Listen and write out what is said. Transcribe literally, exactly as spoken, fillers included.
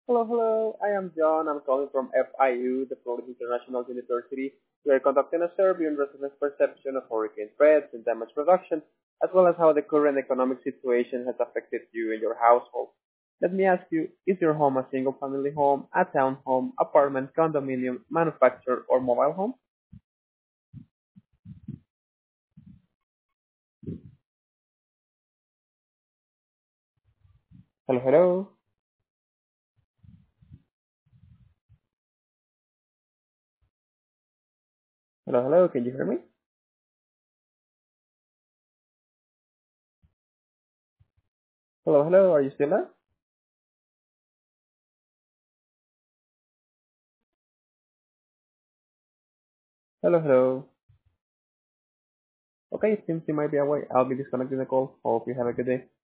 Hello, hello. I am John. I'm calling from F I U, the Florida International University. We are conducting a survey on residents' perception of hurricane threats and damage reduction, as well as how the current economic situation has affected you and your household. Let me ask you, is your home a single-family home, a townhome, apartment, condominium, manufactured, or mobile home? Hello, hello. Hello, hello. Can you hear me? Hello, hello. Are you still there? Hello, hello. Okay, it seems you might be away. I'll be disconnecting the call. Hope you have a good day.